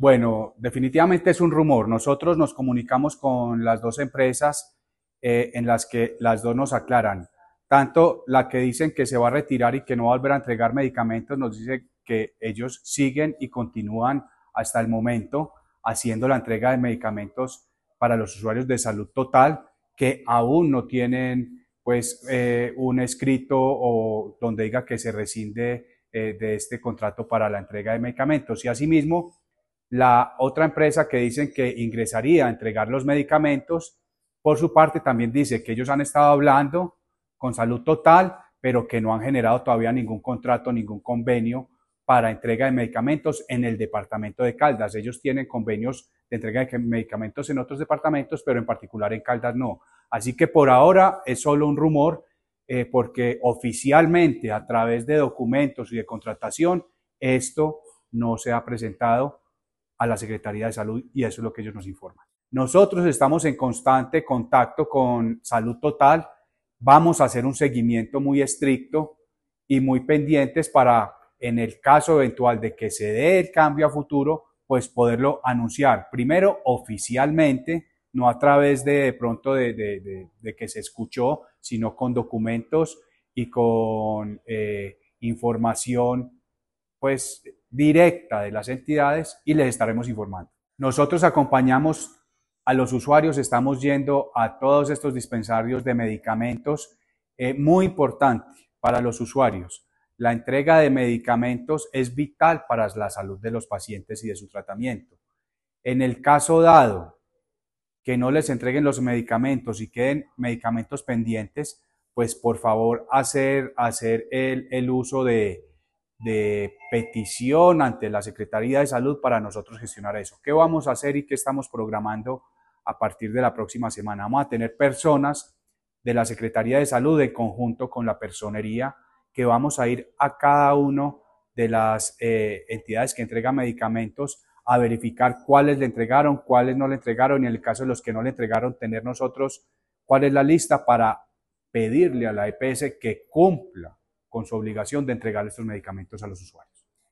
Bueno, definitivamente es un rumor. Nosotros nos comunicamos con las dos empresas en las que las dos nos aclaran. Tanto la que dicen que se va a retirar y que no va a volver a entregar medicamentos, nos dice que ellos siguen y continúan hasta el momento haciendo la entrega de medicamentos para los usuarios de salud total que aún no tienen un escrito o donde diga que se rescinde de este contrato para la entrega de medicamentos. Y asimismo, la otra empresa que dicen que ingresaría a entregar los medicamentos, por su parte también dice que ellos han estado hablando con Salud Total, pero que no han generado todavía ningún contrato, ningún convenio para entrega de medicamentos en el departamento de Caldas. Ellos tienen convenios de entrega de medicamentos en otros departamentos, pero en particular en Caldas no. Así que por ahora es solo un rumor, porque oficialmente a través de documentos y de contratación esto no se ha presentado a la Secretaría de Salud y eso es lo que ellos nos informan. Nosotros estamos en constante contacto con Salud Total, vamos a hacer un seguimiento muy estricto y muy pendientes para, en el caso eventual de que se dé el cambio a futuro, pues poderlo anunciar, primero oficialmente, no a través de pronto de que se escuchó, sino con documentos y con información pues directa de las entidades y les estaremos informando. Nosotros acompañamos a los usuarios, estamos yendo a todos estos dispensarios de medicamentos, muy importante para los usuarios. La entrega de medicamentos es vital para la salud de los pacientes y de su tratamiento. En el caso dado que no les entreguen los medicamentos y queden medicamentos pendientes, pues por favor hacer el uso de petición ante la Secretaría de Salud para nosotros gestionar eso. ¿Qué vamos a hacer y qué estamos programando a partir de la próxima semana? Vamos a tener personas de la Secretaría de Salud en conjunto con la personería que vamos a ir a cada uno de las entidades que entregan medicamentos a verificar cuáles le entregaron, cuáles no le entregaron y en el caso de los que no le entregaron tener nosotros cuál es la lista para pedirle a la EPS que cumpla con su obligación de entregar estos medicamentos a los usuarios.